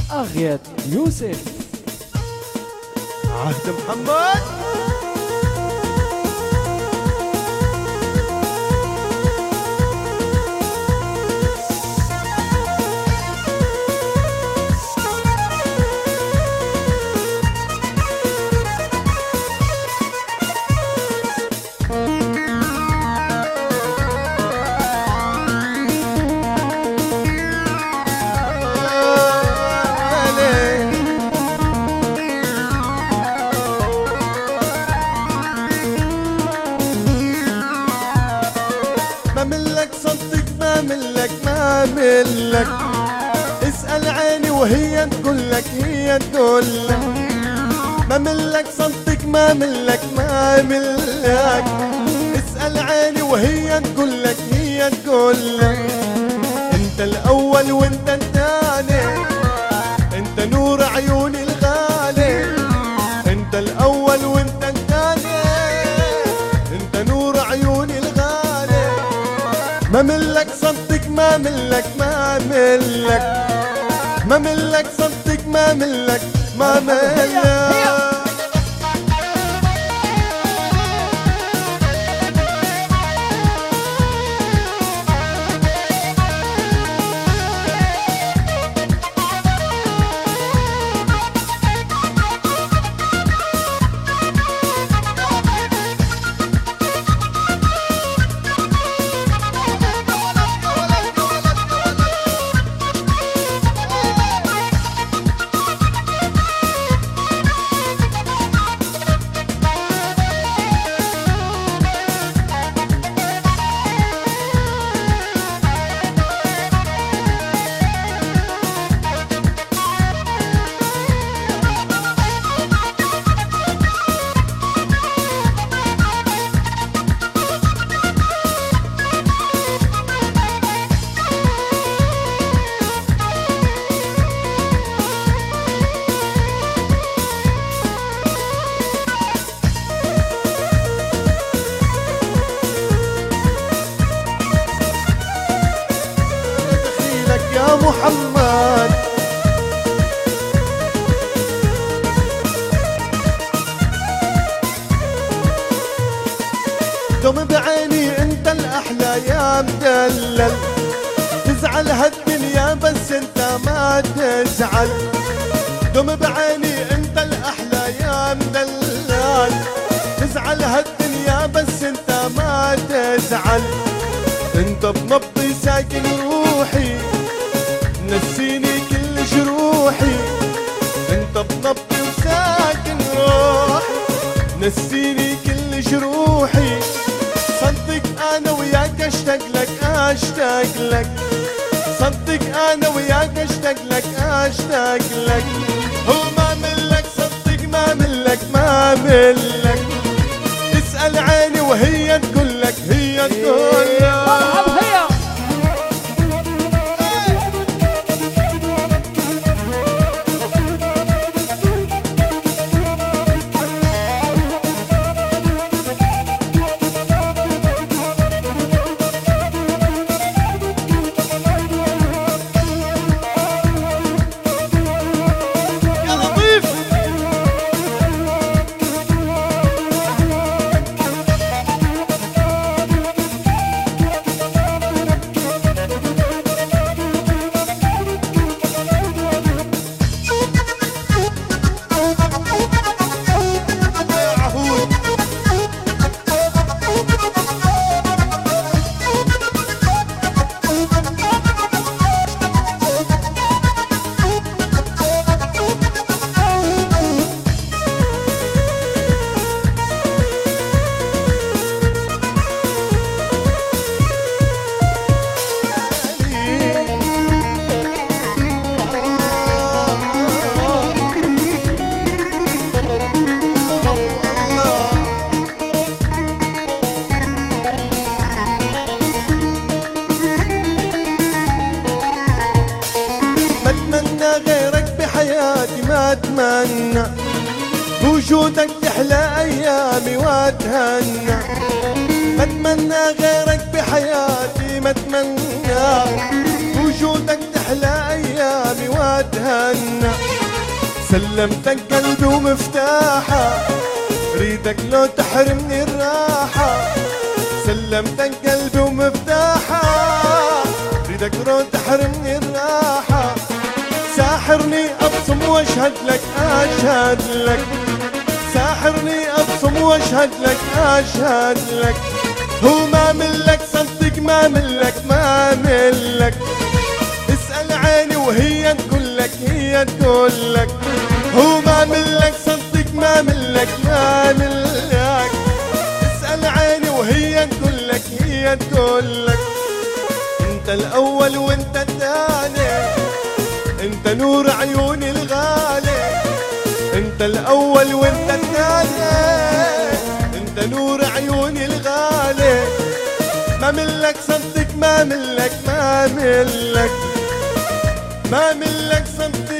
أغيات يوسف عهد محمد. ما ملك صدق ما ملك ما ملك، اسأل عيني وهي تقولك هي تقولك. ما ملك صدق ما ملك ما ملك، اسأل عيني وهي تقولك هي تقولك. انت الاول وانت الثاني، انت نور عيوني الغالي. انت الاول وانت الثاني، انت نور عيوني الغالي. ما ملك صدق ما ملك ما ملك، ما ملك صدق ما ملك ما ملك. يا محمد دم بعيني انت الاحلى يا مدلل. تزعل هالدنيا بس انت ما تزعل. دم بعيني انت الاحلى يا مدلل. تزعل هالدنيا بس انت ما تزعل. انت بنبضي ساكن روحي، نسيني كل جروحي. انت بنبضي وساكن روحي، نسيني كل جروحي. صدق انا وياك اشتاق لك اشتاق لك. صدق انا وياك اشتاق لك اشتاق لك. هو ما ملك صدق ما ملك ما ملك، اسأل عيني وهي تقولك هي تقولك. اتمنى بوجودك تحلى ايامي واتهنى. ما اتمنى غيرك بحياتي، ما اتمنى بوجودك تحلى ايامي واتهنى. سلمتك قلبي ومفتاحه، ريدك لو تحرمني الراحة. سلمتك قلبي ومفتاحه، ريدك لو تحرمني الراحة. ساحرني ابصم واشهد لك اشهد لك، ساحرني ابصم واشهد لك اشهد لك. هو ما ملك صدق ما ملك ما ملك، اسأل عيني وهي تقول لك هي تقول لك. هو ما ملك صدق ما ملك ما ملك، اسأل عيني وهي تقول لك هي تقول لك. انت الاول وانت الثاني، انت نور عيوني الغالي. انت الاول وانت الثاني، انت نور عيوني الغالي. ما ملك صدق ما ملك ما ملك، ما ملك صدق